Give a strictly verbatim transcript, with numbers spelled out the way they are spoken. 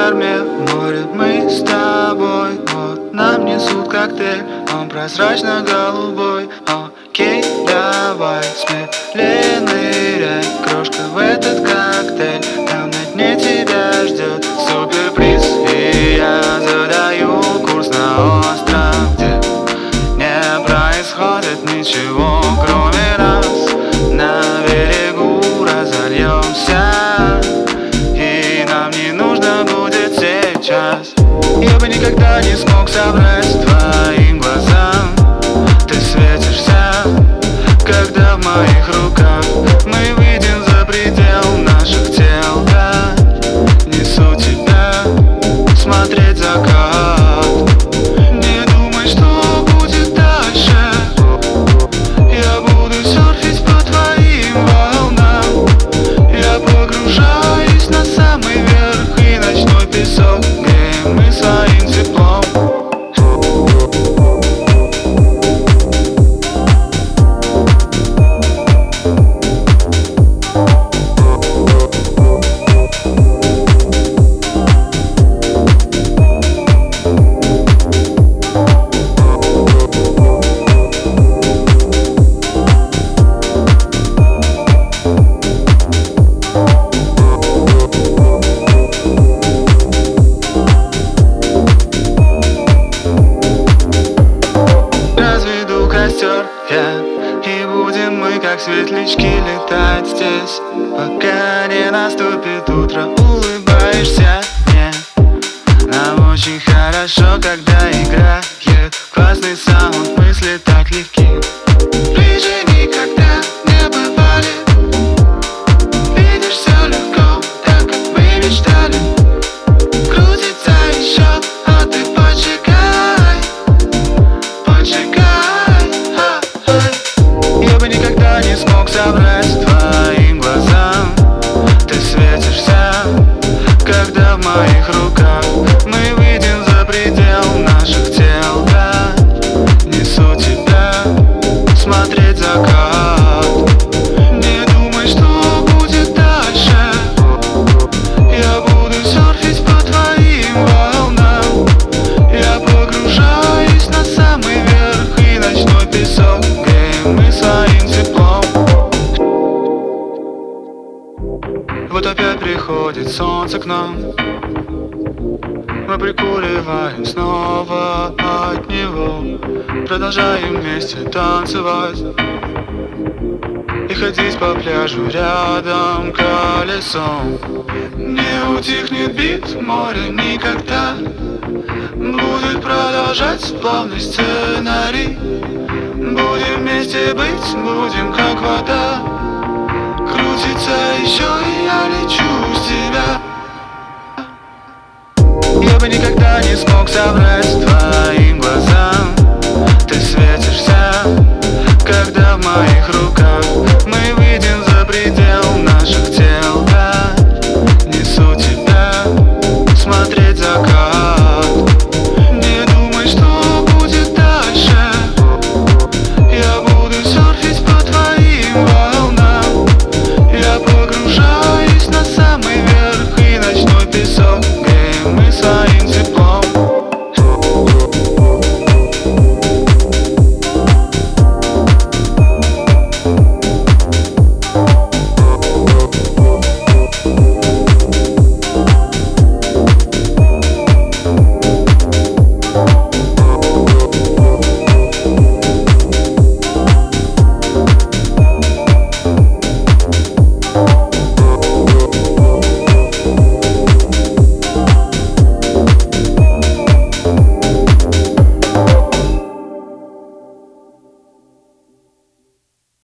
корме, в море мы с тобой. Вот нам несут коктейль, он прозрачно-голубой. Окей, давай, смелее ныряй, крошка, в этот коктейль. Там на дне тебя ждет суперприз, и я задаю курс на остров, где не происходит ничего, кроме нас. На берегу разольемся, и нам не нужно будет сейчас. Я бы никогда не смог соврать твоим глазам. Ты светишься, когда в моих руках. Мы выйдем за предел наших тел. Я несу тебя смотреть закат. Не думай, что будет дальше. Я буду серфить по твоим волнам. Я погружаюсь на самый верх, и ночной песок греем мы своим теплом. Я, и будем мы, как светлячки, летать здесь, пока не наступит утро. Улыбаешься мне, нам очень хорошо, когда играет классный саунд, мысли так легки. Ближе никогда не бывали. Видишь, все легко, так как мы мечтали. Крутится еще, а ты поджигай, поджигай. Я бы никогда не смог соврать твоим глазам. Ты светишься, когда в моих руках. Мы выйдем за предел наших тел. Я несу тебя смотреть закат. Не думай, что будет дальше. Я буду серфить по твоим волнам. Я погружаюсь на самый верх, и ночной песок греем мы своим теплом. Вот опять приходит солнце к нам. Мы прикуриваем снова от него. Продолжаем вместе танцевать и ходить по пляжу рядом колесом. Не утихнет бит моря никогда. Будет продолжать плавный сценарий. Будем вместе быть, будем как вода. Крутится еще, и я лечу с тебя. Я бы никогда не смог соврать твоим глазам. Ты светишься,